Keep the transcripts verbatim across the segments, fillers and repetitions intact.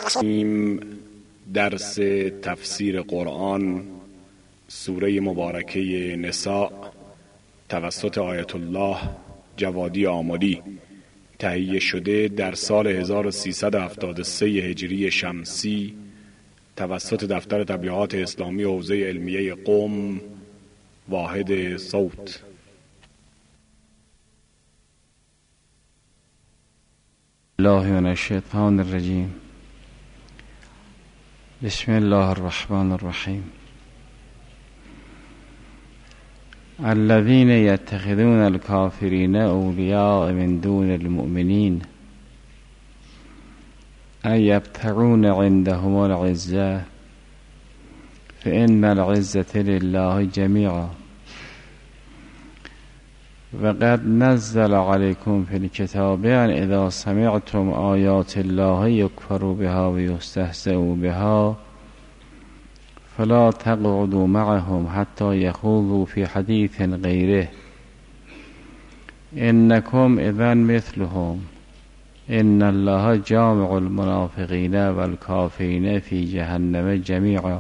درس تفسیر قرآن سوره مبارکه نساء توسط آیت الله جوادی آملی تهیه شده در سال هزار و سیصد و هفتاد و سه هجری شمسی توسط دفتر تبلیغات اسلامی حوزه علمیه قم واحد صوت. الله من الشیطان الرجیم. بسم الله الرحمن الرحیم. الذين يتخذون الكافرين أولياء من دون المؤمنين أيبتغون عندهم العزة فإن العزة لله جميعا وقد نزل عليكم في الكتاب أن إذا سمعتم آيات الله يكفر بها ويستهزأ بها فلا تقعدوا معهم حتى يخوضوا في حديث غيره إنكم إذا مثلهم إن الله جامع المنافقين والكافرين في جهنم جميعا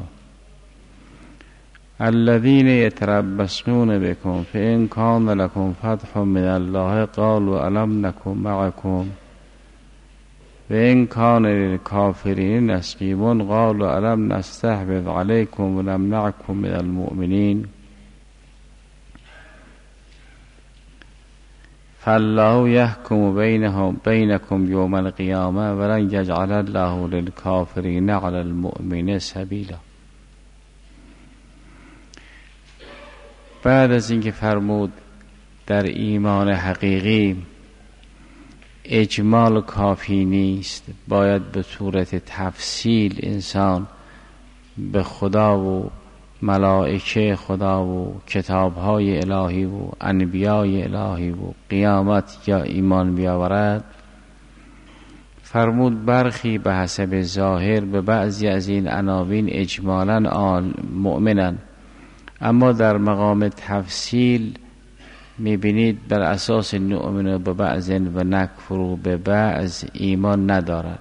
الذين يتربصون بكم فإن كان لكم فتح من الله قالوا ألم نكن معكم وإن كان للكافرين نصيب قالوا ألم نستحوذ عليكم ونمنعكم من المؤمنين فالله يحكم بينهم بينكم يوم القيامة ولن يجعل الله للكافرين على المؤمنين سبيلا. بعد از اینکه فرمود در ایمان حقیقی اجمال کافی نیست، باید به صورت تفصیل انسان به خدا و ملائکه خدا و کتابهای الهی و انبیای الهی و قیامت یا ایمان بیاورد. فرمود برخی به حسب ظاهر به بعضی از این عناوین اجمالاً آن مؤمنن، اما در مقام تفصیل میبینید بر اساس نؤمن به بعض و نکفر به بعض ایمان ندارد.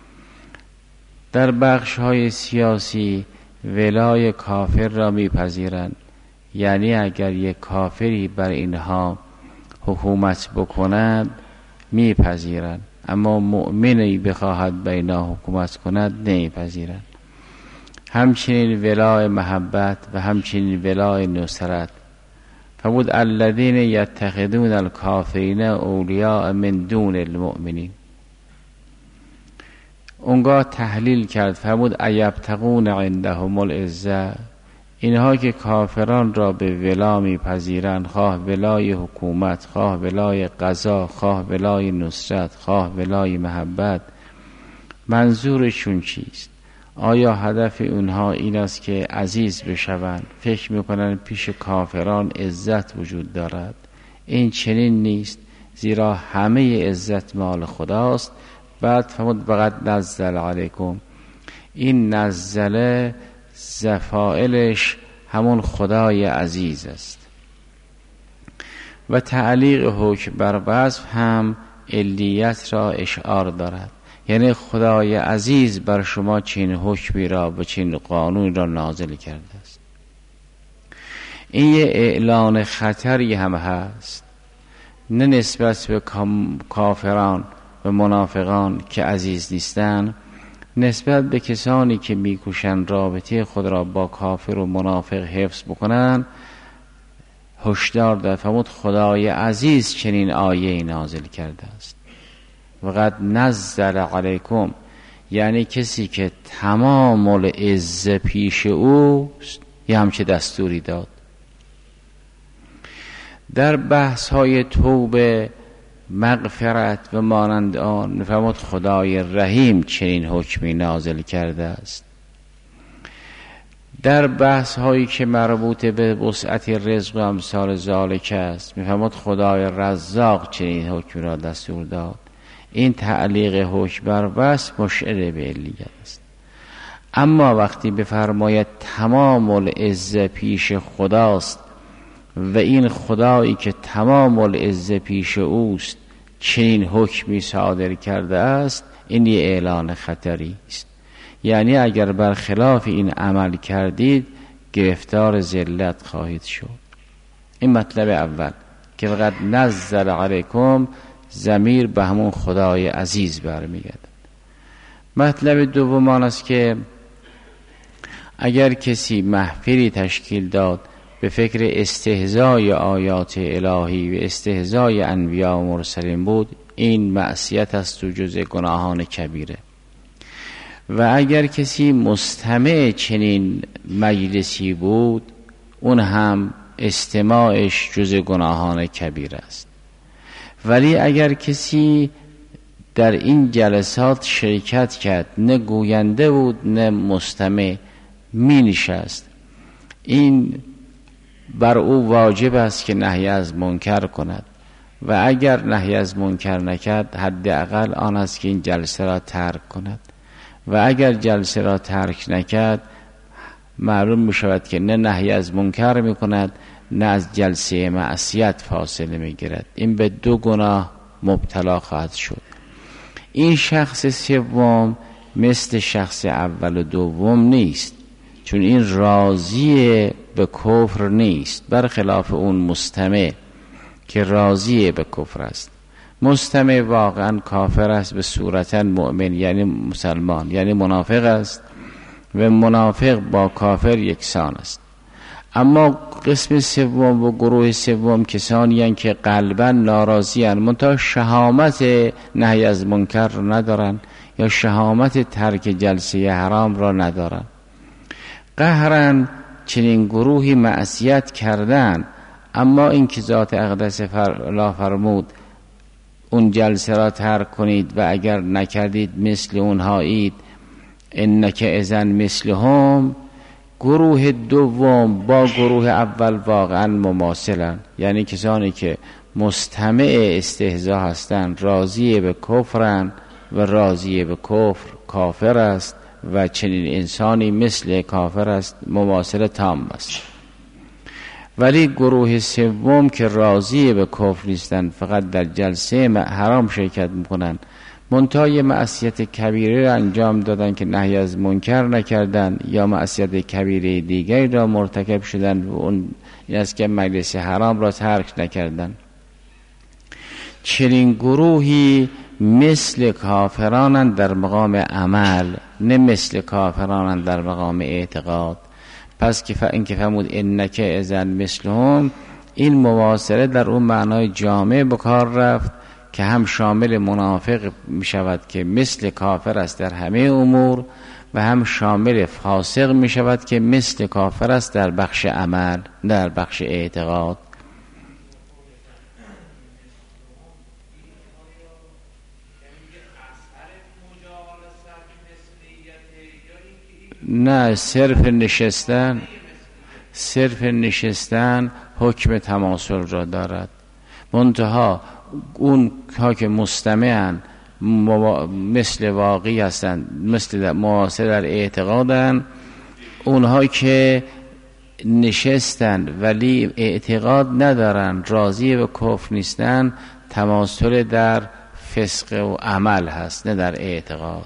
در بخش های سیاسی ولای کافر را میپذیرند، یعنی اگر یک کافری بر اینها حکومت بکند میپذیرند، اما مؤمنی بخواهد بر اینها حکومت کند نمیپذیرند. همچنین ولای محبت و همچنین ولای نصرت. فرمود الذین یتخذون الکافرین اولیاء من دون المؤمنین. اونگاه تحلیل کرد، فرمود ایبتغون عندهم العزة، اینها که کافران را به ولا میپذیرند، خواه ولای حکومت، خواه ولای قضا، خواه ولای نصرت، خواه ولای محبت، منظورشون چیست؟ آیا هدف اونها این است که عزیز بشوند؟ فکر میکنن پیش کافران عزت وجود دارد؟ این چنین نیست، زیرا همه عزت مال خداست. بعد فرمود فقط نزل علیکم، این نزله زفائلش همون خدای عزیز است. و تعلیق حکم بر وصف هم علیت را اشعار دارد، یعنی خدای عزیز بر شما چین حکمی را و چین قانون را نازل کرده است. این یه اعلان خطری هم هست، نه نسبت به کافران و منافقان که عزیز نیستند، نسبت به کسانی که میکوشند رابطه خود را با کافر و منافق حفظ بکنند هشدار داد. فرمود خدای عزیز چنین آیه نازل کرده است. وقد نزل علیکم، یعنی کسی که تمام العزه پیش اوست یه همچه دستوری داد. در بحث های توبه، مغفرت و مانند آن فرمود خدای رحیم چنین حکمی نازل کرده است. در بحث هایی که مربوط به وسعت رزق و امثال ذالک است میفرمود خدای رزاق چنین حکمی را دستور داد. این تعلیق حکم بر وصف مشعر به علیت است. اما وقتی بفرماید تمام العزه پیش خداست و این خدایی که تمام العزه پیش اوست چنین حکمی صادر کرده است، این یه اعلان خطری است. یعنی اگر برخلاف این عمل کردید گرفتار ذلت خواهید شد. این مطلب اول که فقط نزل علیکم ضمیر به همون خدای عزیز برمیگرده. مطلب دوم آن است که اگر کسی محفلی تشکیل داد به فکر استهزای آیات الهی و استهزای انبیا و مرسلین بود، این معصیت است و جز گناهان کبیره. و اگر کسی مستمع چنین مجلسی بود، اون هم استماعش جز گناهان کبیر است. ولی اگر کسی در این جلسات شرکت کرد، نه گوینده بود نه مستمع، می نشست، این بر او واجب است که نهی از منکر کند و اگر نهی از منکر نکرد حداقل آن است که این جلسه را ترک کند و اگر جلسه را ترک نکرد معلوم می شود که نه نهی از منکر می کند نه از جلسه معصیت فاصله می گیرد. این به دو گناه مبتلا خواهد شد. این شخص سوم مثل شخص اول و دوم نیست، چون این راضی به کفر نیست، برخلاف اون مستمع که راضی به کفر است. مستمع واقعا کافر است به صورتا مؤمن، یعنی مسلمان، یعنی منافق است و منافق با کافر یکسان است. اما قسم سوم و گروه سوم کسانی هستند که قلبا ناراضی اند منتها شهامت نهی از منکر را ندارند یا شهامت ترک جلسه حرام را ندارند. قهرن چنین گروهی معصیت کردن، اما این که ذات اقدس فر... فرمود اون جلسه را ترک کنید و اگر نکردید مثل اونهایید انک اذن مثلهم، گروه دوم با گروه اول واقعا مماثلن، یعنی کسانی که مستمع استهزا هستند راضی به کفرن و راضی به کفر کافر است و چنین انسانی مثل کافر است، مماثل تام است. ولی گروه سوم که راضی به کفر نیستند، فقط در جلسه حرام شرکت میکنند، منتهای معصیت کبیره را انجام دادن که نهی از منکر نکردن یا معصیت کبیره دیگری را مرتکب شدن و اون این است که مجلس حرام را ترک نکردن. چنین گروهی مثل کافرانند در مقام عمل، نه مثل کافرانند در مقام اعتقاد. پس که این که فرمود انک اذن مثلهم، این مواصله در اون معنای جامع به کار رفت که هم شامل منافق می شود که مثل کافر است در همه امور و هم شامل فاسق می شود که مثل کافر است در بخش عمل، در بخش اعتقاد. نه، صرف نشستن صرف نشستن حکم تماثل را دارد، منتها اون ها که مستمعن مثل واقعی هستند، مثل معاصر در اعتقادن، اونها که نشستن ولی اعتقاد ندارن، راضی به کفر نیستن، تماثل در فسق و عمل هست نه در اعتقاد.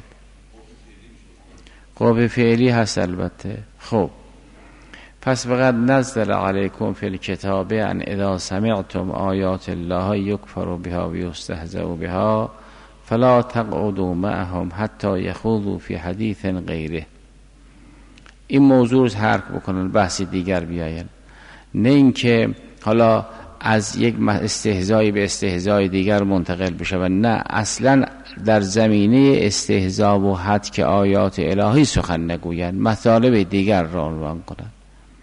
قوه فعلی هست البته. خب پس فقط نزل علیکم فی الکتاب ان اذا سمعتم آیات الله یکفر بها و یستهزأ بها فلا تقعدوا معهم حتی یخوضوا فی حدیث غیره. این موضوع رو ترک بکنن، بحث دیگر بیاین، نه اینکه حالا از یک استهزایی به استهزای دیگر منتقل بشه و نه، اصلا در زمینه استهزا و حد که آیات الهی سخن نگویند، مطالب دیگر را عنوان کنند.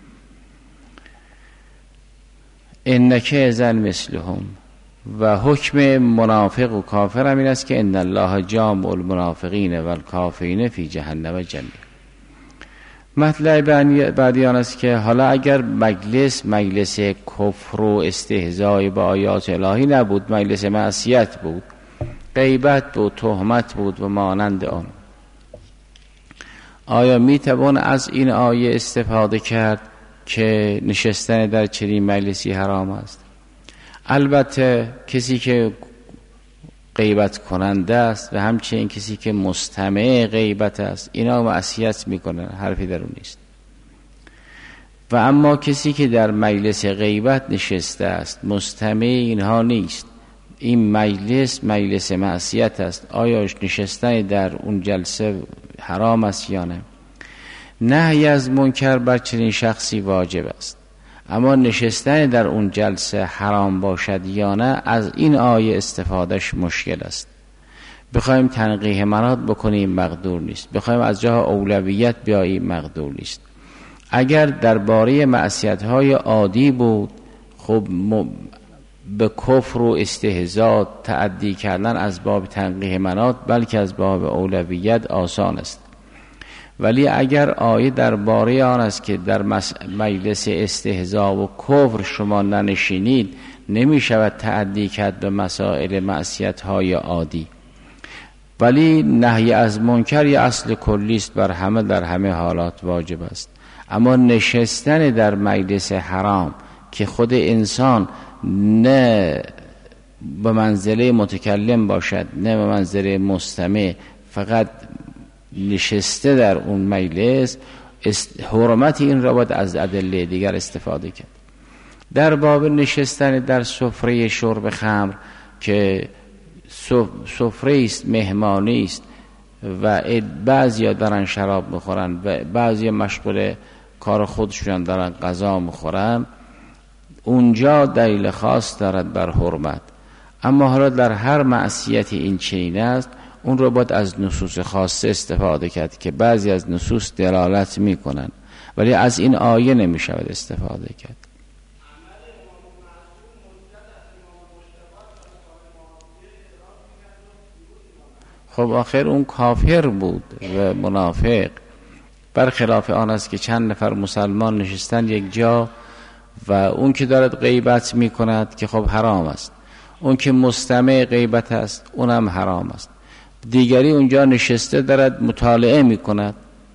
انک اذن مثلهم و حکم منافق و کافر هم این است که ان الله جامع المنافقین و الکافرین فی جهنم جمیعا. مطلب بعدی آن است که حالا اگر مجلس مجلس کفر و استهزای با آیات الهی نبود، مجلس معصیت بود، غیبت بود، تهمت بود و مانند آن، آیا می توان از این آیه استفاده کرد که نشستن در چنین مجلسی حرام است؟ البته کسی که غیبت کننده است و همچنین کسی که مستمع غیبت است، اینا معصیت میکنن، حرفی در اون نیست. و اما کسی که در مجلس غیبت نشسته است، مستمع اینها نیست، این مجلس مجلس معصیت است. آیا نشستن در اون جلسه حرام است یا نه؟ نهی از منکر بر چنین شخصی واجب است، اما نشستن در اون جلسه حرام باشد یا نه، از این آیه استفادهش مشکل است. بخوایم تنقیح منات بکنیم مقدور نیست، بخوایم از جاه اولویت بیاییم مقدور نیست. اگر درباره معصیت‌های عادی بود، خب به کفر و استهزاء تعدی کردن از باب تنقیح منات بلکه از باب اولویت آسان است. ولی اگر آیه درباره آن است که در مجلس استهزاء و کفر شما ننشینید، نمی شود تعدی کرد به مسائل معصیت‌های عادی. ولی نهی از منکر یا اصل کلی است، بر همه در همه حالات واجب است. اما نشستن در مجلس حرام که خود انسان نه به منزله متکلم باشد نه به منزله مستمع، فقط نشسته در اون مجلس، حرمت این را باید از ادله دیگر استفاده کرد. در باب نشستن در سفره شرب خمر که سفره است، مهمانی است و بعضیا دارن شراب میخورن و بعضیا مشغول کار خودشون دارن غذا میخورن، اونجا دلیل خاص دارد بر حرمت. اما حالا در هر معصیت این چنین است، اون رو باید از نصوص خاصه استفاده کرد که بعضی از نصوص دلالت میکنن، ولی از این آیه نمی شود استفاده کرد. خب آخر اون کافر بود و منافق، برخلاف آن است که چند نفر مسلمان نشستن یک جا و اون که دارد غیبت می کند که خب حرام است، اون که مستمع غیبت است اونم حرام است. دیگری اونجا نشسته دارد مطالعه می کند،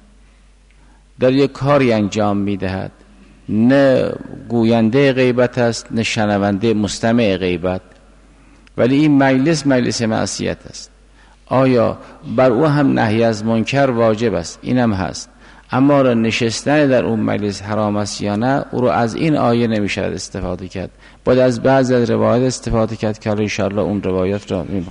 در یک کاری انجام می دهد، نه گوینده غیبت است نه شنونده مستمع غیبت، ولی این مجلس مجلس معصیت است. آیا بر او هم نهی از منکر واجب است؟ اینم هست، اما را نشستن در اون مجلس حرام است یا نه، او رو از این آیه نمیشه استفاده کرد، باید از بعض از روایات استفاده کرد که ان شاء الله اون روایات را می‌خونیم.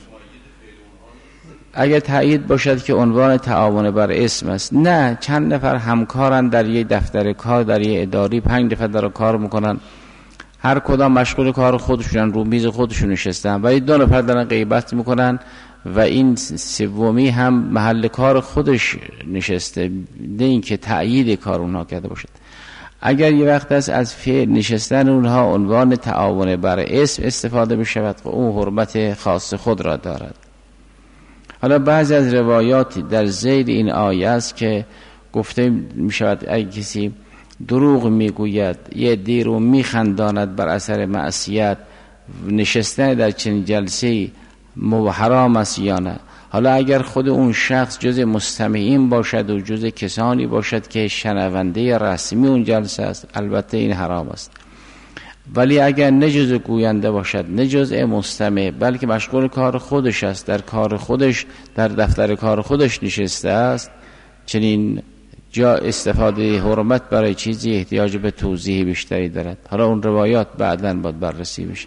اگر تایید باشد که عنوان تعاون بر اسم است، نه چند نفر همکارن در یک دفتر کار، در یک اداری پنج نفر دارن کار میکنن، هر کدام مشغول کار خودشونن، رو میز خودشون نشستن، ولی دو نفر دارن غیبت میکنن و این سومی هم محل کار خودش نشسته، نه اینکه تأیید کار اونها کرده باشد. اگر یه وقت است از فعل نشستن اونها عنوان تعاون بر اسم استفاده بشود، اون حرمت خاص خود را دارد. حالا بعضی از روایات در زیر این آیه است که گفته می شود اگه کسی دروغ می گوید، یه دی رو می خنداند بر اثر معصیت، نشستن در چنین جلسه حرام است یا نه. حالا اگر خود اون شخص جز مستمعین باشد و جز کسانی باشد که شنونده رسمی اون جلسه است، البته این حرام است. ولی اگر نه جز گوینده باشد نه جز مستمع، بلکه مشغول کار خودش است، در کار خودش در دفتر کار خودش نشسته است، چنین جا استفاده حرمت برای چیزی احتیاج به توضیح بیشتری دارد. حالا اون روایات بعداً باید بررسی بشه.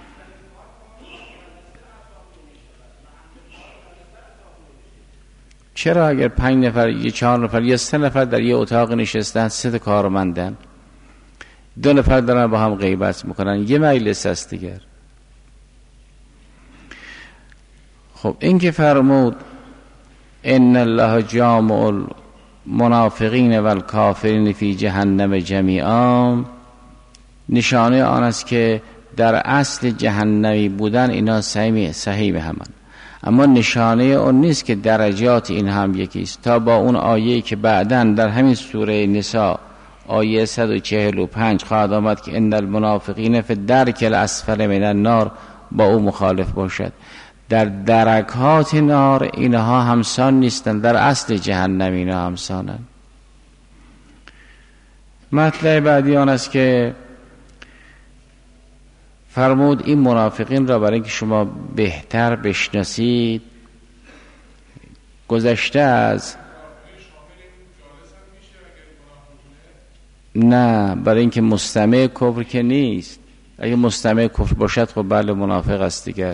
چرا اگر پنج نفر یا چهار نفر یا سه نفر در یه اتاق نشستن، سه تا کارمندن، دو نفر دارن با هم غیبت میکنن، یه مجلس است دیگر. خب این که فرمود ان الله جامع المنافقین والکافرین فی جهنم جمیعا، نشانه آن است که در اصل جهنمی بودن اینا صحیح همان، اما نشانه اون نیست که درجات این هم یکیست. تا با اون آیه که بعداً در همین سوره نساء آیه صد و چهل و پنج خواهد آمد که ان المنافقین فی الدرک الاسفل من النار، با او مخالف باشد. در درکات نار اینها همسان نیستند، در اصل جهنم اینها همسانند. مطلب بعدی آن است که فرمود این منافقین را برای اینکه شما بهتر بشناسید گذشته از نه برای اینکه مستمع کفر که نیست. اگه مستمع کفر باشد خب بله منافق است دیگر.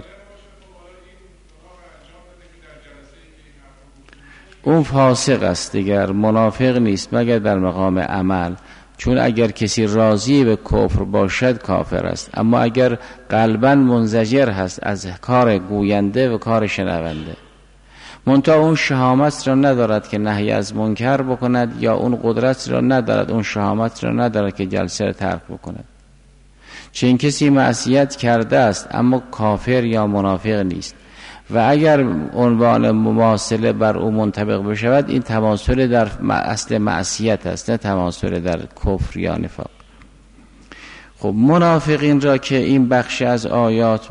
اون فاسق است دیگر، منافق نیست مگر در مقام عمل، چون اگر کسی راضی به کفر باشد کافر است، اما اگر قلباً منزجر هست از کار گوینده و کار شنونده، منتها اون شهامت را ندارد که نهی از منکر بکند، یا اون قدرت را ندارد، اون شهامت را ندارد که جلسه را ترک بکند. چون کسی معصیت کرده است اما کافر یا منافق نیست، و اگر عنوان مماثله بر او منطبق بشود این تماثل در اصل معصیت است، نه تماثل در کفر یا نفاق. خب منافقین را که این بخش از آیات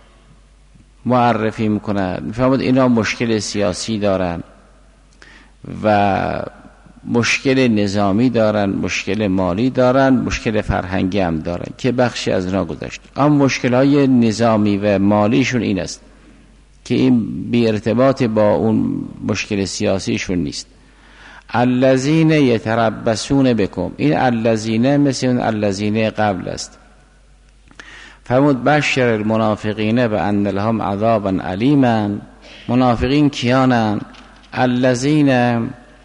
معرفی میکنند، میفهمید اینا مشکل سیاسی دارن و مشکل نظامی دارن، مشکل مالی دارن، مشکل فرهنگی هم دارن که بخشی از اینا گذشت. اما مشکل‌های نظامی و مالیشون این است که این بی ارتباط با اون مشکل سیاسیشون نیست. الذین یتربصون بکم، این الذین مثل اون الذین قبل است. فرمود بشر المنافقین بأن لهم عذابا علیما. منافقین کیانن؟ الذین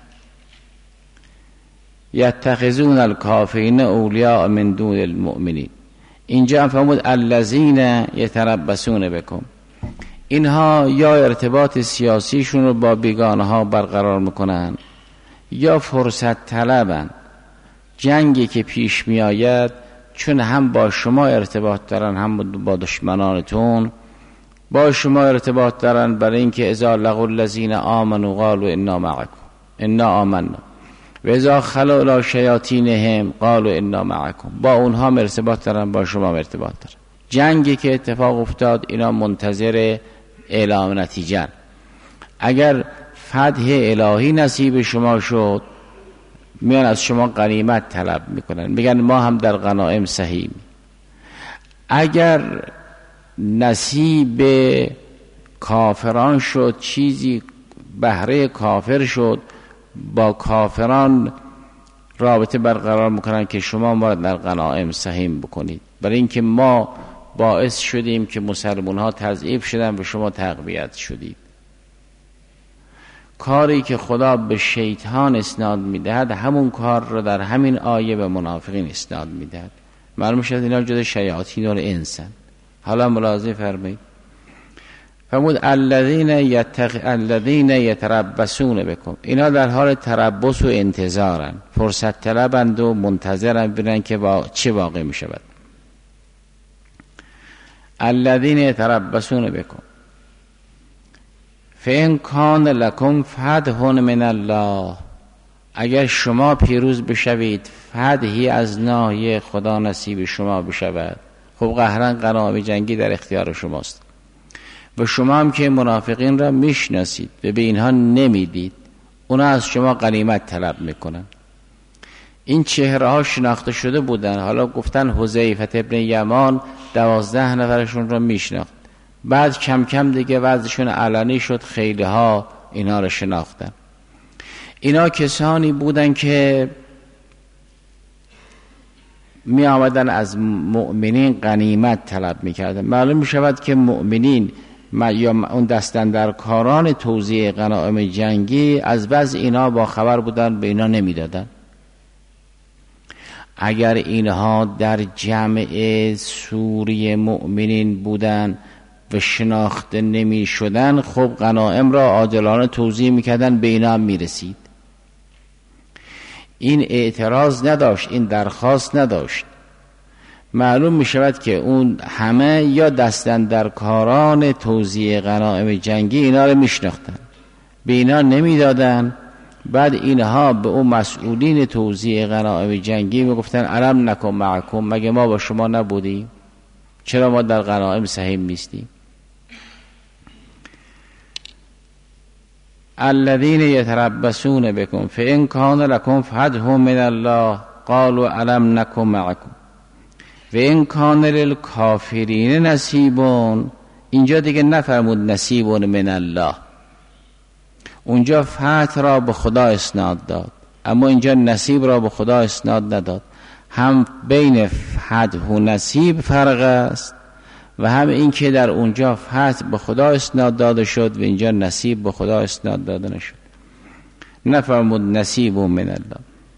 یتخذون الکافرین اولیاء من دون المؤمنین. اینجا فرمود الذین یتربصون بکم، اینها یا ارتباط سیاسیشون رو با بیگانه ها برقرار میکنن یا فرصت طلبن. جنگی که پیش می آید چون هم با شما ارتباط دارن هم با دشمنانتون با شما ارتباط دارن، برای اینکه اذا لقوا الذین آمنوا قالوا انا معکم انا آمنا و اذا خلوا الی شیاطینهم قالوا انا معکم، با اونها ارتباط دارن با شما ارتباط دارن. جنگی که اتفاق افتاد اینا منتظر اعلام نتیجه. اگر فتح الهی نصیب شما شد میان از شما غنیمت طلب میکنن، میگن ما هم در غنایم سهیم. اگر نصیب کافران شد، چیزی بهره کافر شد، با کافران رابطه برقرار میکنن که شما ما در غنایم سهیم بکنید، برای اینکه ما باعث شدیم که مسلمان ها تضعیف شدن و شما تقویت شدید. کاری که خدا به شیطان اسناد میدهد همون کار رو در همین آیه به منافقین اسناد میدهد. معلوم شد اینا جز شیاطین و انسان. حالا ملاحظه فرمایید. فرمود الذین یتق الذین یتربصون بکم، اینا در حال تربص و انتظارن، فرصت طلبند و منتظرن ببینن که با چه واقع میشود. الذین یتربصون بکم فإن کان لکم فتح من الله، اگر شما پیروز بشوید فتحی از ناحیه خدا نصیب شما بشود، خب قهرن غنایم جنگی در اختیار شماست و شما هم که منافقین را میشناسید و به اینها نمیدید، اونا از شما غنیمت طلب میکنن. این چهره ها شناخته شده بودن، حالا گفتن حذیفه ابن یمان دوازده نفرشون را میشناخت، بعد کم کم دیگه وضعشون علنی شد، خیلی ها اینا را شناختن. اینا کسانی بودن که می آمدن از مؤمنین غنیمت طلب می کردن. معلوم می شود که مؤمنین یا اون دستاندرکاران توزیع غنایم جنگی از وضع اینا با خبر بودن، به اینا نمی دادن. اگر اینها در جمع سوری مؤمنین بودن و شناخته نمی شدن، خب غنایم را عادلانه توزیع می کردن، به اینا هم می رسید. این اعتراض نداشت، این درخواست نداشت. معلوم می شود که اون همه یا دستاندرکاران توزیع غنایم جنگی اینا رو می شناختن، به اینا نمی دادن. بعد اینها به اون مسئولین توزیع غنایم جنگی می گفتن الم نکن معکم، مگه ما با شما نبودیم؟ چرا ما در غنایم سهیم نیستیم؟ الذین یتربصون بکم فإن کان لکم فتح من الله قالوا الم نکن معکم. و این کان للکافرین نصیبون، اینجا دیگه نفرمود نصیبون من الله، اونجا فتح را به خدا اسناد داد اما اینجا نصیب را به خدا اسناد نداد. هم بین فتح و نصیب فرق است و هم این که در اونجا فتح به خدا اسناد داده شد و اینجا نصیب به خدا اسناد داده نشد. نفرمود نصیب من الله.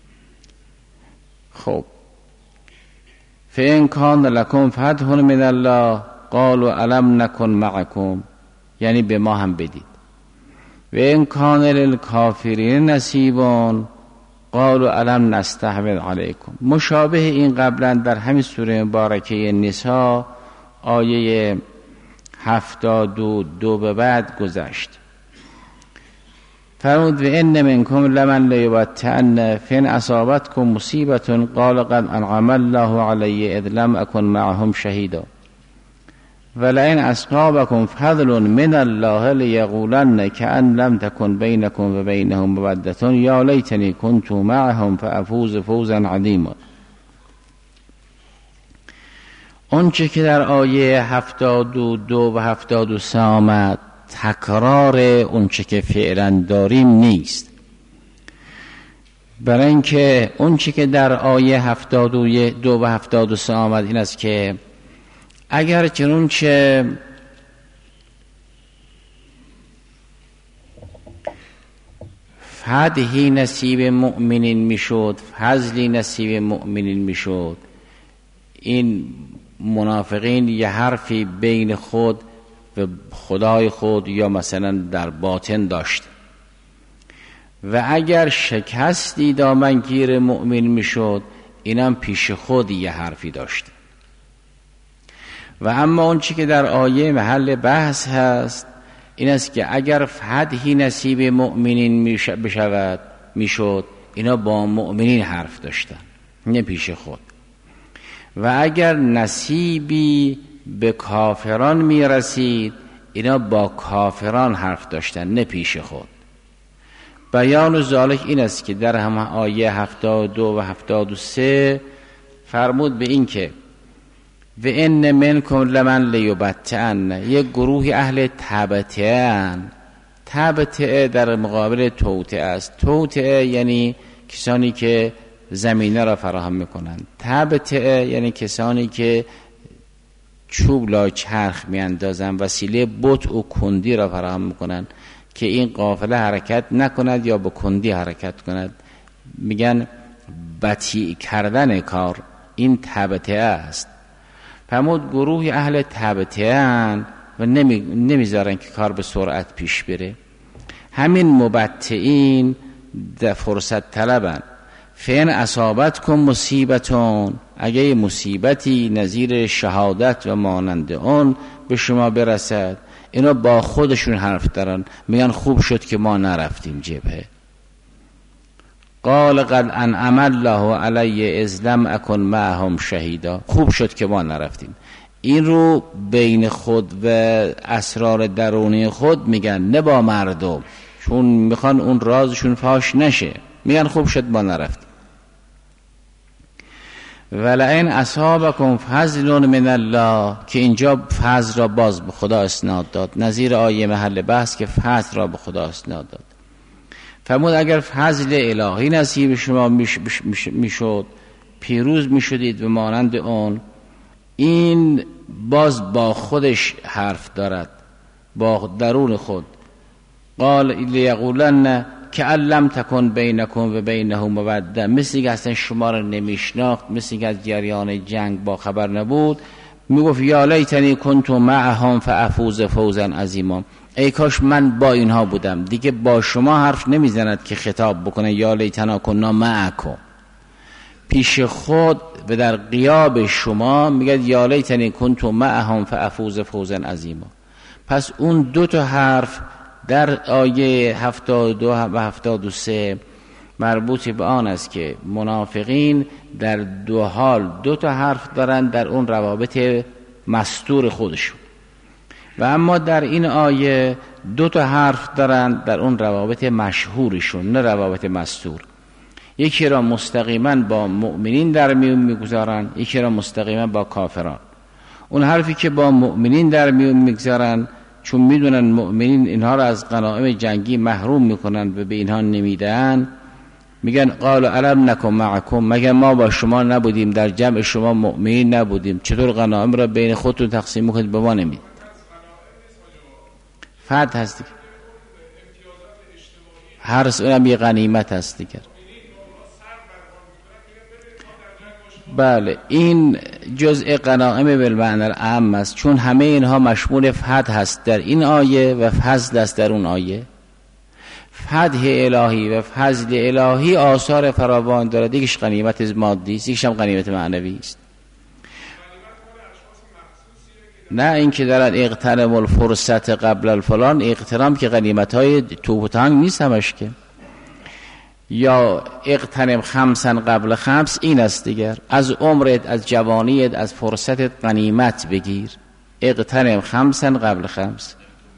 خب فإن کان لکم فتح من الله قالوا الم نکن معکم، یعنی به ما هم بدید. و این کان للکافرین نصیبون قالوا الم نستحوذ علیکم. مشابه این قبلا در همین سوره مبارکه نساء آیه هفتاد و دو به بعد گذشت. فرمود و ان منکم لمن لیبطئن فإن اصابتکم مصیبة قال قد انعم الله علی اذ لم اکن معهم شهیدا ولئن اصابکم فضل من الله لیقولن کأن لم تکن بینکم و بینهم مودة یا لیتنی کنت معهم فافوز فوزا عظیما. اونچه که در آیه هفتاد و دو و هفتاد و سه آمد تکرار اونچه که فعلا داریم نیست، برای اینکه اونچه که در آیه هفتاد و دو و هفتاد و سه آمد این است که اگر چنانچه فتحی نصیب مؤمنین میشد، فضلی نصیب مؤمنین میشد، این منافقین یه حرفی بین خود و خدای خود یا مثلا در باطن داشت و اگر شکستی دامنگیر مؤمن میشد اینم پیش خود یه حرفی داشت. و اما اون چی که در آیه محل بحث هست این است که اگر فتحی نصیب مؤمنین بشود میشد اینا با مؤمنین حرف داشتن نه پیش خود، و اگر نصیبی به کافران میرسید اینا با کافران حرف داشتن نه پیش خود. بیان ذالک این است که در همه آیه هفتاد و دو و هفتاد و سه فرمود به این که و ان منکم لمن لیبطئن، یک گروه اهل تبطئن. تبطئه در مقابل توطئه است. توطئه یعنی کسانی که زمینه را فراهم میکنند، تبطئه یعنی کسانی که چوب لا چرخ میاندازن، وسیله بطء و کندی را فراهم میکنن که این قافله حرکت نکند یا به کندی حرکت کند. میگن بطیء کردن کار، این تبطئه است. فرمود گروه اهل تبطئه‌اند و نمی نمیذارن که کار به سرعت پیش بره. همین مبطئین در فرصت طلبن. فین اصابتکم مصیبتون، اگه مصیبتی نظیر شهادت و مانند اون به شما برسد، اینا با خودشون حرف دارن، میگن خوب شد که ما نرفتیم جبهه. قال قد انعم الله علی اذ لم اکن معهم شهیدا، خوب شد که ما نرفتیم. این رو بین خود و اسرار درونی خود میگن، نه با مردم، چون میخوان اون رازشون فاش نشه، میگن خوب شد ما نرفتیم. ولئن اصابکم فضل من الله، که اینجا فضل را باز به خدا اسناد داد، نظیر آیه محل بحث که فضل را به خدا اسناد داد. فرمود اگر فضل الهی نصیب شما میشد پیروز میشدید به مانند اون. این باز با خودش حرف دارد، با درون خود. قال لیقولن که لم تکن بینکم و بینه موده، مثل که اصلا شما را نمیشناخت، مثل که از جریان جنگ با خبر نبود. میگفت یا لیتنی کنت معهم فافوز فوزا عظیما، ای کاش من با اینها بودم. دیگه با شما حرف نمیزند که خطاب بکنه یا لیتنا کنا معکم، پیش خود و در غیاب شما میگه یا لیتنی کنت معهم فافوز فوزا عظیما. پس اون دو تا حرف در آیه هفتاد و دو و هفتاد و سه مربوط به آن است که منافقین در دو حال دو تا حرف دارند در اون روابط مستور خودشون، و اما در این آیه دو تا حرف دارند در اون روابط مشهورشون، نه روابط مستور. یکی را مستقیما با مؤمنین در میون میگذارن، یکی را مستقیما با کافران. اون حرفی که با مؤمنین در میون میگذارن چون میدونن مؤمنین اینها را از غنایم جنگی محروم میکنن و به اینها نمیدن، میگن قالوا الم نکن معکم، مگر ما با شما نبودیم، در جمع شما مؤمنین نبودیم، چطور غنایم را بین خودتون تقسیم میکنید به ما نمیدید؟ فتح هستی هر اونم یه غنیمت هست دیگر. بله این جزء غنایم بالمعنی العام است، چون همه اینها مشمول فتح هست در این آیه و فضل است در اون آیه. فتح الهی و فضل الهی آثار فراوان دارد، یکیش غنیمت مادی است، یکیش هم غنیمت معنوی است. نه اینکه دارد اغتنم الفرصت قبل الفلان، اغتنام که غنیمت های توپ و تانگ نیست همش که، یا اغتنم خمسن قبل خمس این است دیگر، از عمرت، از جوانیت، از فرصتت غنیمت بگیر، اغتنم خمسن قبل خمس.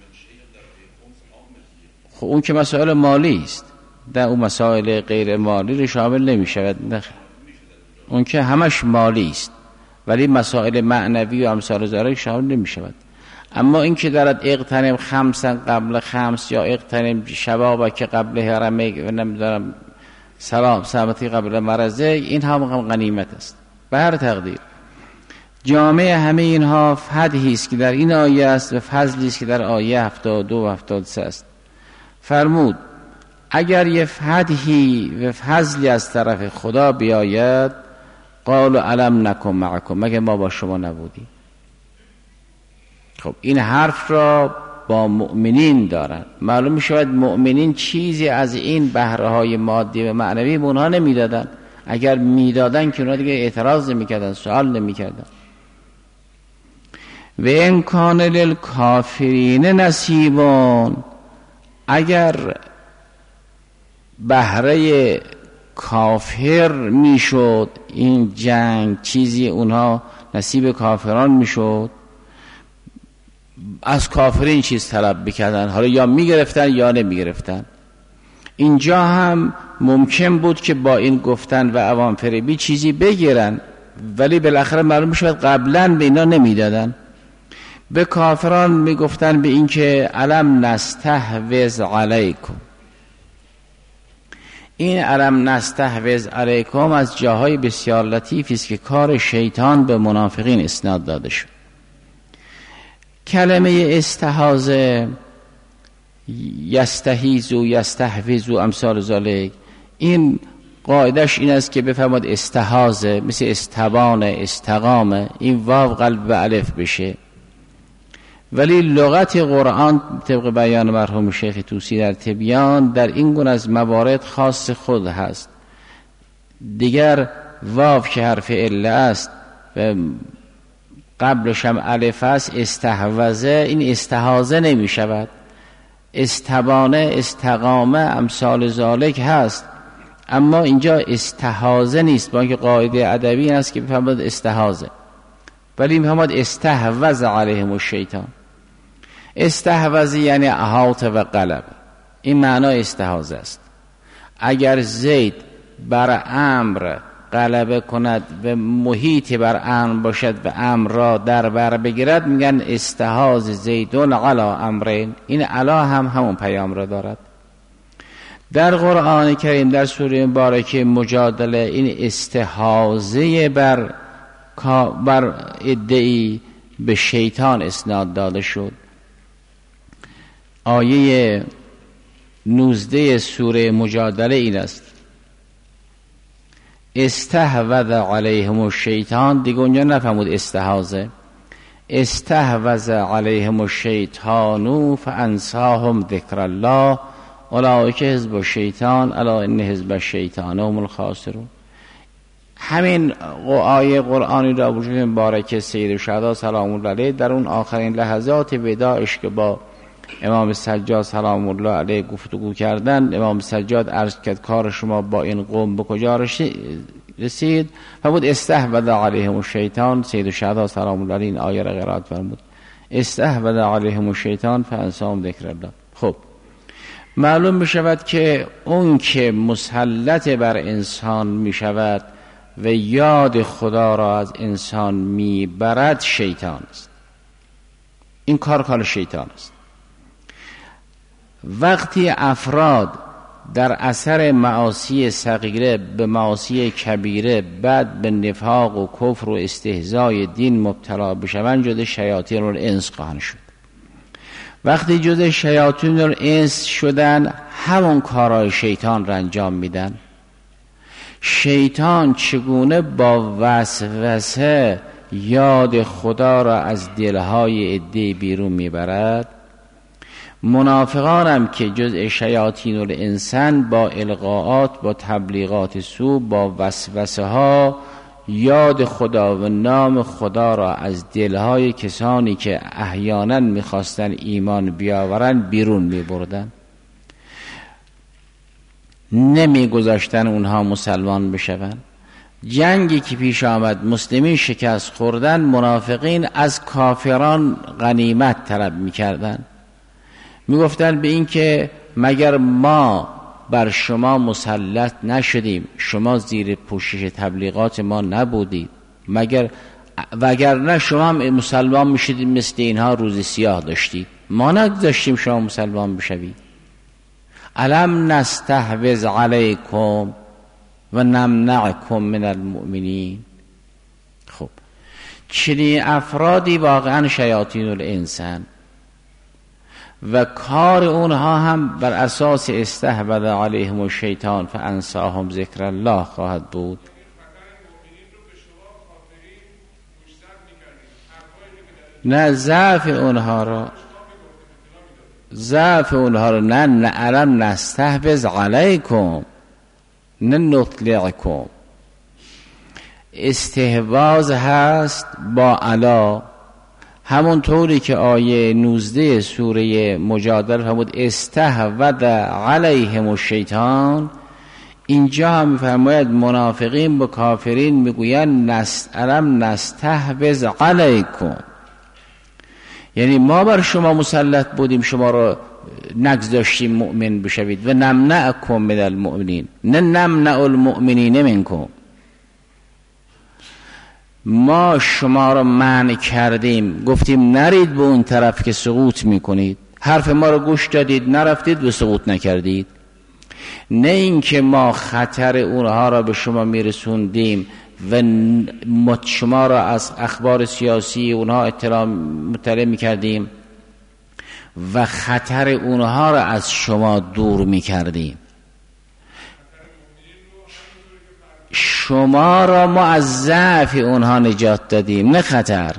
خب اون که مسائل مالی است، در اون مسائل غیر مالی رو شامل نمی شود، اون که همش مالی است، ولی مسائل معنوی و امثال ذالک شامل نمی شود. اما این که دارد اغتنم خمسن قبل خمس یا اغتنم شبابه که قبل حرمه و نمیدارم سلام سلامتی قبل مرضه، این هم غنیمت است. به هر تقدیر جامعه همه اینها فتحی است که در این آیه است و فضلی است که در آیه هفتاد و دو و هفتاد و سه است. فرمود اگر یه فتحی و فضلی از طرف خدا بیاید، قالوا الم نکن معکم، مگه ما با شما نبودیم. خب این حرف را با مؤمنین دارن، معلوم می شود مؤمنین چیزی از این بهره های مادی و معنوی به اونها نمی دادن. اگر می دادن که اونها دیگه اعتراض نمی کردن، سوال نمی کردن. و ان کان للکافرین نصیبون، اگر بهره کافر می شد این جنگ، چیزی اونها نصیب کافران می شد، از کافرین چیز طلب بکردن، حالا یا می گرفتن یا نمی گرفتن. اینجا هم ممکن بود که با این گفتن و عوام فریبی چیزی بگیرن، ولی بالاخره معلوم شد قبلا به اینا نمی دادن. به کافران می گفتن به این که الم نستحوذ علیکم. این الم نستحوذ علیکم از جاهای بسیار لطیفی است که کار شیطان به منافقین اسناد داده شد. کلمه استحاضه، یستحیزو یستحوذو امثال ذالک، این قاعدش این است که بفهمد استحاضه مثل استبانه استقامه، این واو قلب به الف بشه. ولی لغت قرآن طبق بیان مرحوم شیخ طوسی در تبیان در این گونه از موارد خاص خود هست. دیگر واو که حرف عله است و قبلش هم الف است، استحوذه، این استحاضه نمی شود. استبانه استقامه امثال ذالک هست، اما اینجا استحاضه نیست، با اینکه قاعده ادبی است که بفهمد استحاضه، ولی بفهمد استحوذ علیهم الشیطان. استحوذ یعنی احاط و غلب، این معنای استحاضه است. اگر زید بر امر غلبه کند و محیط بر امر باشد و امر را در بر بگیرد، میگن استحاض زیدون علی امرین. این علا هم همون پیام را دارد. در قرآن کریم در سوره مبارکه مجادله این استحاضه بر بر ادعی به شیطان اسناد داده شد. آیه نوزده سوره مجادله این است: استحوذ علیهم الشیطان. دیگه اونجا نفهمود استحاضه. استحوذ علیهم الشیطان فانساهم ذکر الله اولئک حزب الشیطان الا ان حزب الشیطان هم الخاسرون. همین آیه قرآنی را وجود مبارک سید الشهدا سلام الله علیه در اون آخرین لحظات وداعش که با امام سجاد سلام الله علیه گفتگو کردن، امام سجاد عرض کرد کار شما با این قوم به کجا رسید؟ فرمود استحوذ علیهم الشیطان. سید الشهدا سلام الله علیه این آیه را قرائت فرمود: استحوذ علیهم الشیطان فانساهم ذکر الله. خب معلوم می شود که اون که مسلط بر انسان می شود و یاد خدا را از انسان می برد شیطان است. این کار کار شیطان است. وقتی افراد در اثر معاصی صغیره به معاصی کبیره، بعد به نفاق و کفر و استهزای دین مبتلا بشوند، جز شیاطین الانس خواهند شد. وقتی جز شیاطین الانس شدن، همون کارهای شیطان را انجام میدن. شیطان چگونه با وسوسه یاد خدا را از دلهای عده بیرون میبرد؟ منافقان هم که جزء شیاطین الانسان با القاءات، با تبلیغات سو، با وسوسه ها یاد خدا و نام خدا را از دلهای کسانی که احیانا میخواستن ایمان بیاورن بیرون میبردن، نمیگذاشتن اونها مسلمان بشوند. جنگی که پیش آمد مسلمین شکست خوردن، منافقین از کافران غنیمت طلب میکردن، میگفتن به این که مگر ما بر شما مسلط نشدیم، شما زیر پوشش تبلیغات ما نبودید، مگر وگرنه شما هم مسلمان میشدید مثل اینها روز سیاه داشتید، ما نگذاشتیم شما مسلمان بشوید. الم نستحوذ علیکم و نمنعکم من المؤمنین. خب چنین افرادی واقعا شیاطین الانسان و کار اونها هم بر اساس استحوذ علیهم الشیطان فانساهم ذکر الله خواهد بود. نه ضعف اونها را ضعف اونها را نه نه الم نستحوذ علیکم نه نطلعکم. استحواذ هست با علا، همون طوری که آیه نوزده سوره مجادله فرمود استحوذ علیهم الشیطان، اینجا هم میفرماید منافقین به کافرین میگویند نسألم نستحوذ علیکم، یعنی ما بر شما مسلط بودیم شما را نگذاشتیم مؤمن بشوید. و نمنعکم من المؤمنین نه نمنع المؤمنین منکم، ما شما را منع کردیم، گفتیم نرید به اون طرف که سقوط میکنید، حرف ما را گوش دادید نرفتید و سقوط نکردید. نه اینکه ما خطر اونها را به شما میرسوندیم و شما را از اخبار سیاسی اونها اطلاع مطلع میکردیم و خطر اونها را از شما دور میکردیم. شما را ما از ضعف اونها نجات دادیم، نه خطر.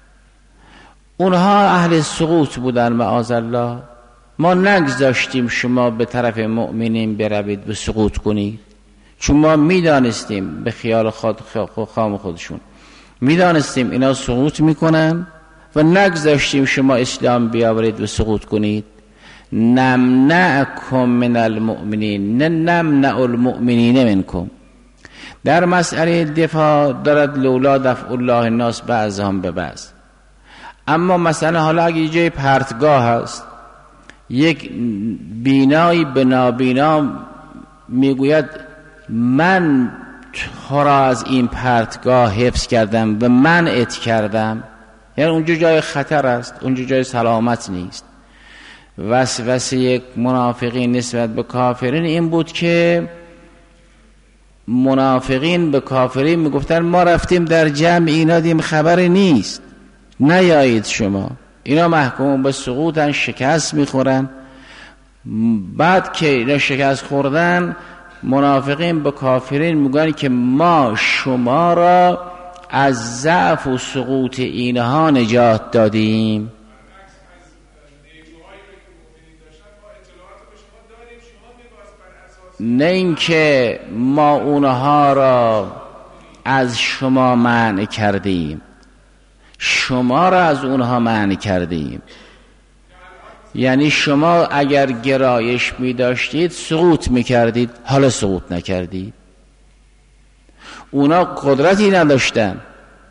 اونها اهل سقوط بودن معاذ الله، ما نگذاشتیم شما به طرف مؤمنین بروید و سقوط کنید، چون ما میدانستیم به خیال خود خام خودشون میدانستیم اینا سقوط میکنن و نگذاشتیم شما اسلام بیاورید و سقوط کنید. نمنعکم من المؤمنین نه نمنع المؤمنین منکم. در مسئله دفاع دارد لولا دفع الله الناس بعضهم به بعض. اما مثلا حالا اگه یه جای پرتگاه هست، یک بینایی به نابینا میگوید من تو را از این پرتگاه حفظ کردم و منعت کردم، یعنی اونجا جای خطر است، اونجا جای سلامت نیست. وسوسه یک منافقین نسبت به کافرین این بود که منافقین به کافرین میگفتن ما رفتیم در جمع اینا دیم خبری نیست، نیایید شما، اینا محکوم به سقوطن، شکست میخورن. بعد که اینا شکست خوردن منافقین به کافرین میگن که ما شما را از ضعف و سقوط اینها نجات دادیم. نه اینکه ما اونها را از شما منع کردیم، شما را از اونها منع کردیم. یعنی شما اگر گرایش می داشتید سقوط می کردید، حالا سقوط نکردید. اونا قدرتی نداشتن،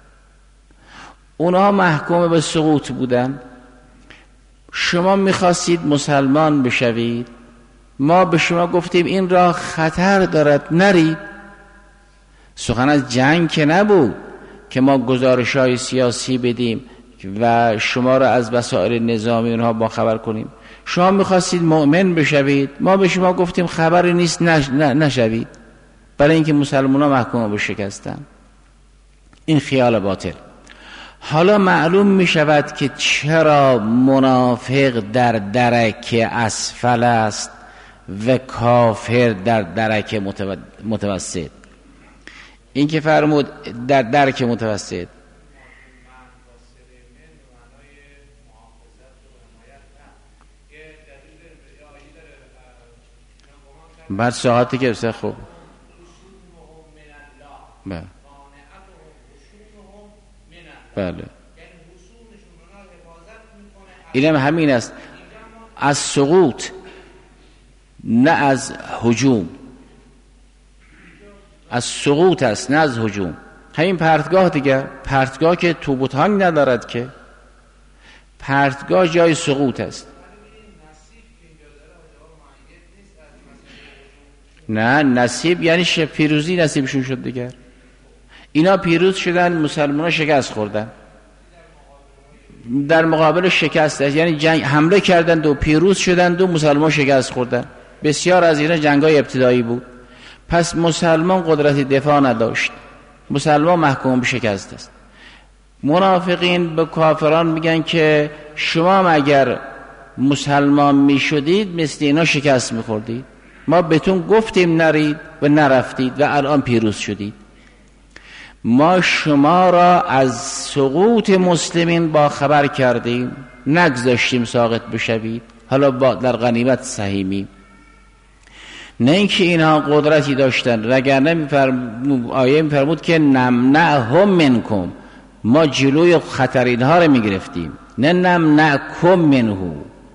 اونا محکوم به سقوط بودن. شما می خواستید مسلمان بشوید، ما به شما گفتیم این راه خطر دارد نرید. سخن از جنگ که نبود که ما گزارش‌های سیاسی بدیم و شما را از وسایل نظامی اونها با خبر کنیم. شما میخواستید مؤمن بشوید، ما به شما گفتیم خبری نیست نش... نشوید، برای اینکه مسلمان ها محکوم به شکستن. این خیال باطل. حالا معلوم می شود که چرا منافق در درک اسفل است و کافر در درک متو... متوسط. این که فرمود در درک متوسط، بعد ساعتی که بسه خوب بله بله اینم همین است، از سقوط نه از هجوم، از سقوط است نه از هجوم. همین پرتگاه دیگر، پرتگاه که توپ و تانک ندارد که، پرتگاه جای سقوط است. نه نصیب یعنی پیروزی نصیبشون شد دیگر. اینا پیروز شدن، مسلمان ها شکست خوردن. در مقابل شکست است یعنی جنگ حمله کردند و پیروز شدند و مسلمان شکست خوردن. بسیار از اینا جنگای ابتدایی بود. پس مسلمان قدرت دفاع نداشت، مسلمان محکوم به شکست است. منافقین به کافران میگن که شما اگر مسلمان میشدید مثل اینا شکست میخوردید. ما بهتون گفتیم نرید و نرفتید و الان پیروز شدید. ما شما را از سقوط مسلمین با خبر کردیم، نگذاشتیم ساقط بشوید، حالا با در غنیمت سهیمیم. نه اینکه اینها قدرتی داشتن، وگرنه میفرم... آیه میفرمود که نمنعهم منکم، ما جلوی خطر اینها رو میگرفتیم، نه نمنعکم منه.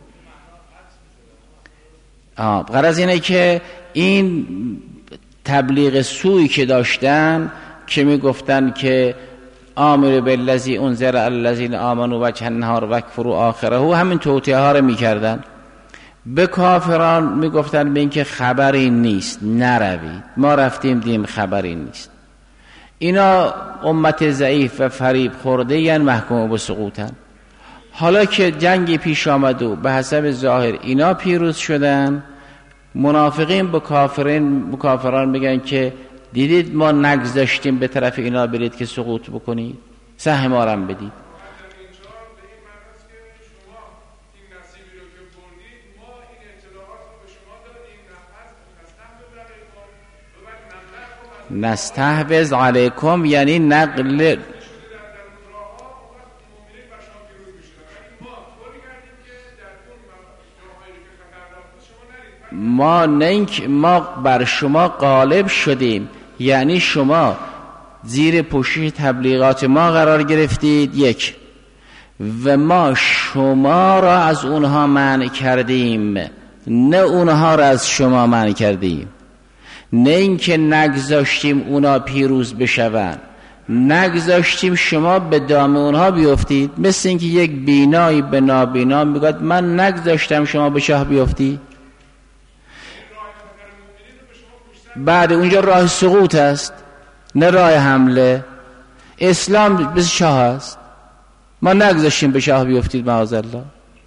غرض اینه که این تبلیغ سوی که داشتن که میگفتن که آمر بالذی انذر الذین آمنوا وجه النهار وکفروا آخره، همین توطئه ها رو میکردن. به کافران میگفتن به این که خبری نیست نروید، ما رفتیم دیم خبری نیست. اینا امت ضعیف و فریب خورده یعنی محکوم به سقوطن. حالا که جنگی پیش آمد و به حسب ظاهر اینا پیروز شدن، منافقین به کافرین به کافران میگن که دیدید ما نگذاشتیم به طرف اینا برید که سقوط بکنید، سهم ما رو بدید. نستحوذ علیکم یعنی نقل. ما نه ما بر شما غالب شدیم، یعنی شما زیر پوشش تبلیغات ما قرار گرفتید یک، و ما شما را از اونها منع کردیم، نه اونها را از شما منع کردیم. نه اینکه نگذاشتیم اونا پیروز بشون، نگذاشتیم شما به دام اونها بیفتید. مثل اینکه یک بینایی به نابینا میگه من نگذاشتم شما به شاه بیفتی. بعد اونجا راه سقوط است نه راه حمله. اسلام مثل شاه است، ما نگذاشتیم به شاه بیفتید معاذالله.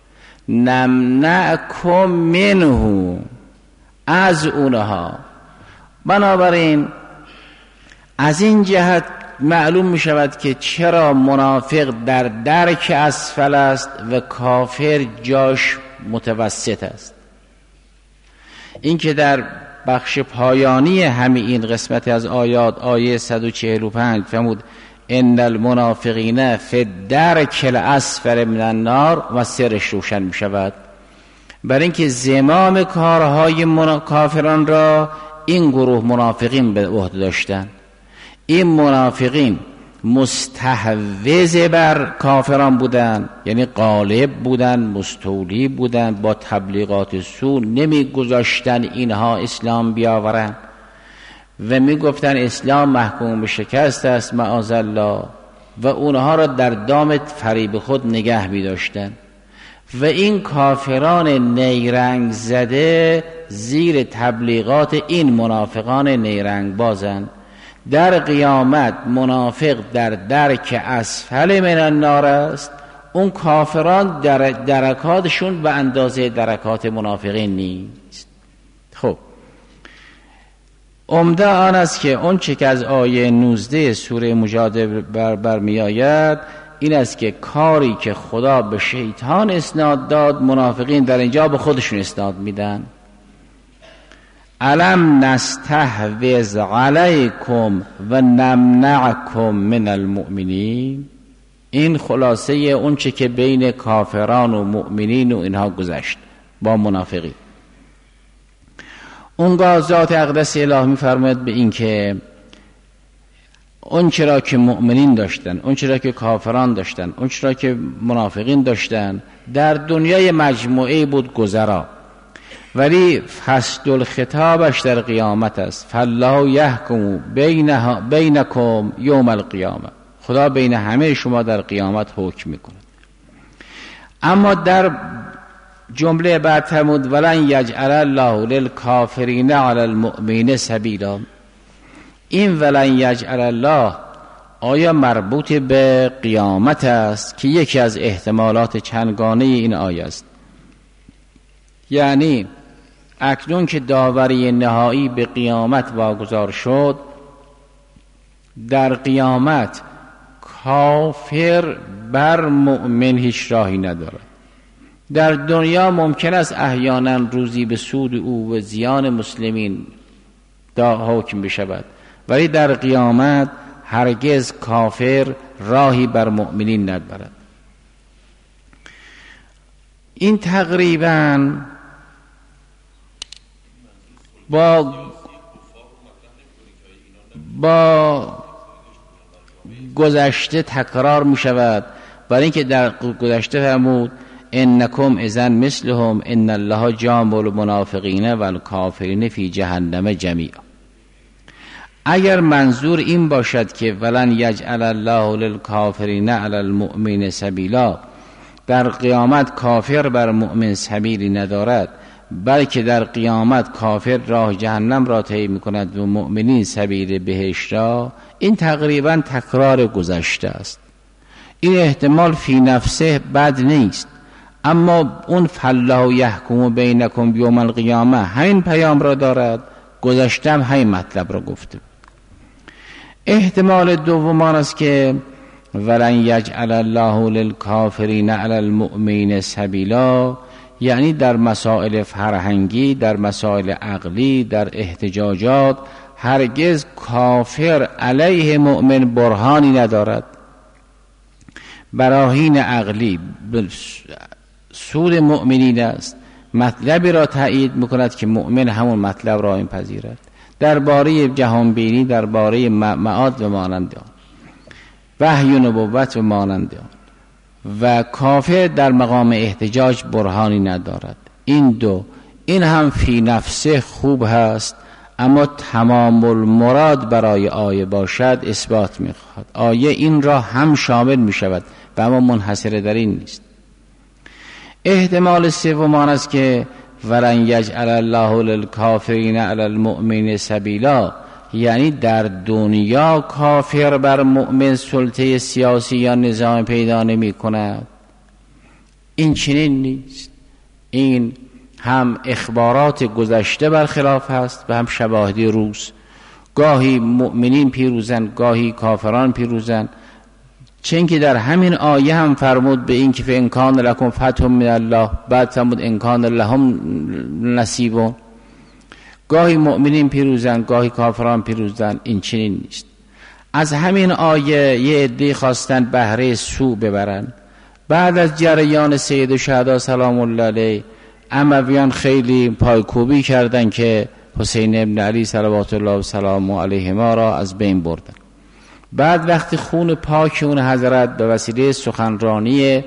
نمنعکم منه، از اونها. بنابراین از این جهت معلوم می شود که چرا منافق در درک اسفل است و کافر جاش متوسط است. این که در بخش پایانی همین این قسمت از آیات آیه صد و چهل و پنج فرمود ان المنافقین فی الدرک الاسفل من النار و سرش روشن می شود، برای اینکه زمام کارهای من... کافران را این گروه منافقین به عهده داشتن. این منافقین مستحوذ بر کافران بودن، یعنی غالب بودن، مستولی بودن، با تبلیغات سو نمی گذاشتن اینها اسلام بیاورن و می گفتن اسلام محکوم به شکست است معاذالله، و اونها را در دام فریب خود نگه می داشتن. و این کافران نیرنگ زده زیر تبلیغات این منافقان نیرنگ بازن. در قیامت منافق در درک اسفل من النار است، اون کافران در درکاتشون به اندازه درکات منافقین نیست. خب عمده آن است که اون چه که از آیه نوزده سوره مجادله بر, بر می آید این است که کاری که خدا به شیطان اسناد داد منافقین در اینجا به خودشون اسناد میدن. الم نستحوذ علیکم و نمنعکم من المؤمنین. این خلاصه اون چه که بین کافران و مؤمنین و اینها گذشت با منافقین. اونگاه ذات اقدس الهی می‌فرماید به این که اون چرا که مؤمنین داشتن، اون چرا که کافران داشتن، اون چرا که منافقین داشتن در دنیای مجموعه بود گذرا، ولی فصل الخطابش در قیامت است. فالله یحکم بینها بینکم یوم القیامه. خدا بین همه شما در قیامت حکم میکنه. اما در جمله بعد فرمود ولن یجعل الله للکافرین علی المؤمنین سبیلا. این ولن یجعل الله آیا مربوط به قیامت است که یکی از احتمالات چندگانه این آیه است. یعنی اکنون که داوری نهایی به قیامت واگذار شد، در قیامت کافر بر مؤمن هیچ راهی ندارد. در دنیا ممکن است احیانا روزی به سود او و زیان مسلمین دا حکم بشود، ولی در قیامت هرگز کافر راهی بر مؤمنین ندارد. این تقریباً با با گذشته تکرار می شود، برای اینکه در گذشته فرمود انکم اذن مثلهم ان الله جامع المنافقین و الکافرین فی جهنم جمیعا. اگر منظور این باشد که ولن یجعل الله للکافرین علی المؤمنین سبیلا، در قیامت کافر بر مؤمن سبیلی ندارد، بلکه در قیامت کافر راه جهنم را طی می‌کند و مؤمنین سبیل بهشت را، این تقریبا تکرار گذشته است. این احتمال فی نفسه بد نیست، اما اون فالله یحکم بینکم یوم القیامه همین پیام را دارد، گذشته هم همین مطلب را گفته. احتمال دوم آن است که ولن یجعل الله للکافرین علی المؤمنین سبیلا، یعنی در مسائل فرهنگی، در مسائل عقلی، در احتجاجات هرگز کافر علیه مؤمن برهانی ندارد. براهین عقلی سود مؤمنین است، مطلبی را تایید میکند که مؤمن همون مطلب را این پذیرد. درباره جهانبینی، درباره معاد و مانند آن، وحی و نبوت و مانند آن، و کافر در مقام احتجاج برهانی ندارد. این دو این هم فی نفسه خوب هست، اما تمام المراد برای آیه باشد اثبات میخواد. آیه این را هم شامل میشود و اما منحصر در این نیست. احتمال سوم آن است که ولن یجعل الله للکافرین علی المؤمنین سبیلا، یعنی در دنیا کافر بر مؤمن سلطه سیاسی یا نظام پیدا نمی کند. این چنین نیست. این هم اخبارات گذشته برخلاف هست و هم شواهد روز. گاهی مؤمنین پیروزن، گاهی کافران پیروزن. چون که در همین آیه هم فرمود به این که فإن کان لکم فتح من الله، بعد فرمود ان کان لهم نصیب. گاهی مؤمنین پیروزن، گاهی کافران پیروزن. این چنین نیست. از همین آیه یه عده خواستن بهره سو ببرن. بعد از جریان سید الشهدا سلام الله علیه، امویان خیلی پایکوبی کردن که حسین ابن علی صلوات الله و سلام علیهما را از بین بردن. بعد وقتی خون پاک اون حضرت به وسیله سخنرانی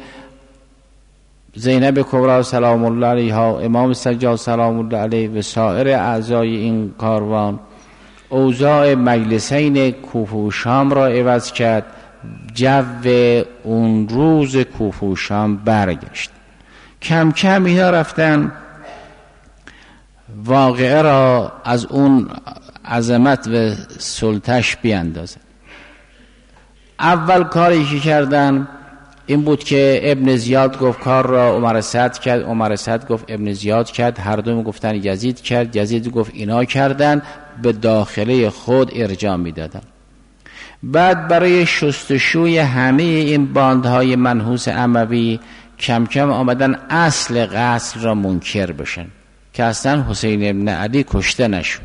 زینب کبری سلام الله علیها، امام سجاد سلام الله علیه و سایر اعضای این کاروان، اوضاع مجلسین کوفه و شام را عوض کرد، جو اون روز کوفه و شام برگشت. کم کم اینا رفتن واقعه را از اون عظمت و سلطش بیاندازن. اول کاری که کردن این بود که ابن زیاد گفت کار را عمر سعد کرد، عمر سعد گفت ابن زیاد کرد، هر دو گفتن یزید کرد، یزید گفت اینا کردن، به داخله خود ارجاع میدادن. بعد برای شستشوی همه این باندهای منحوس اموی کم کم آمدن اصل قتل را منکر بشن که اصلا حسین ابن علی کشته نشد.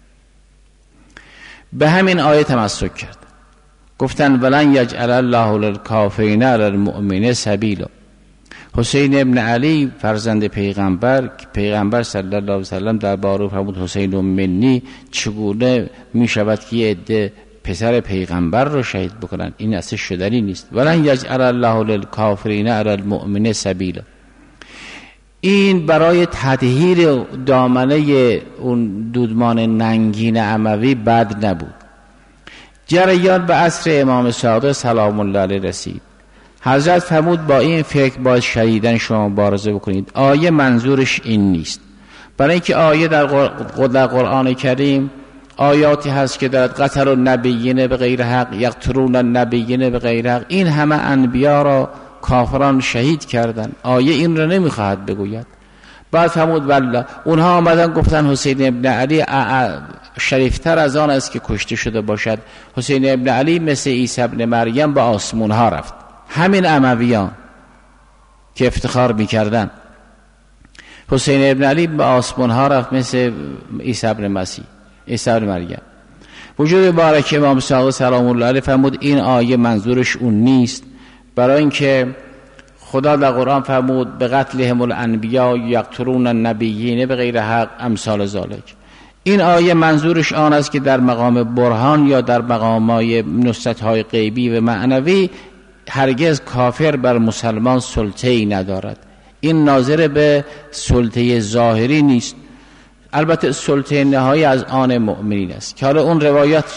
به همین آیه تمسک کرد، گفتن ولن یجعل الله للکافرین علی المؤمنین سبیلا. حسین ابن علی فرزند پیغمبر، پیغمبر صلی الله علیه و سلم در باره فرمود حسین منی، چگونه می شود که یه عده پسر پیغمبر رو شهید بکنن؟ این اصلا شدنی نیست. ولن یجعل الله للکافرین علی المؤمنین سبیلا. این برای تطهیر دامنه اون دودمان ننگین اموی بد نبود. جریان به عصر امام صادق سلام الله علیه رسید. حضرت فرمود با این فکر باید شدیداً شما مبارزه بکنید. آیه منظورش این نیست، برای اینکه آیه در قرآن کریم آیاتی هست که دارد قتل النبیین به غیر حق، یقتلون النبیین به غیر حق. این همه انبیا را کافران شهید کردن، آیه این را نمیخواهد بگوید. بعد فرمود والله اونها آمدن گفتن حسین ابن علی شریفتر از آن است که کشته شده باشد. حسین ابن علی مثل عیسی ابن مریم به آسمون ها رفت. همین امویان که افتخار میکردن حسین ابن علی به آسمون ها رفت مثل عیسی ابن مسیح، عیسی ابن مریم. وجود مبارک امام صادق سلام الله علیه فرمود این آیه منظورش اون نیست، برای اینکه خدا در قرآن فرمود به قتلهم الانبیا یقتلون النبیین به غیر حق امثال ذالک. این آیه منظورش آن است که در مقام برهان یا در مقامای نصرت‌های غیبی و معنوی هرگز کافر بر مسلمان سلطه‌ای ندارد. این ناظر به سلطه ظاهری نیست، البته سلطه نهایی از آن مؤمنین است که حالا اون روایات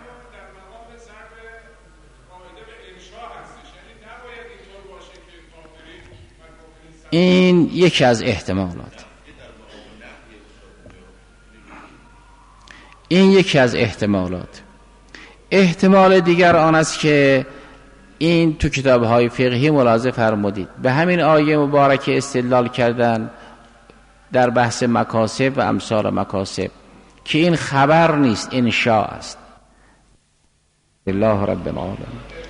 این یکی از احتمالات این یکی از احتمالات احتمال دیگر آن است که این تو کتاب‌های فقهی ملاحظه فرمودید به همین آیه مبارکه استدلال کردن در بحث مکاسب و امثال مکاسب که این خبر نیست، انشاء است. الله رب العالمین.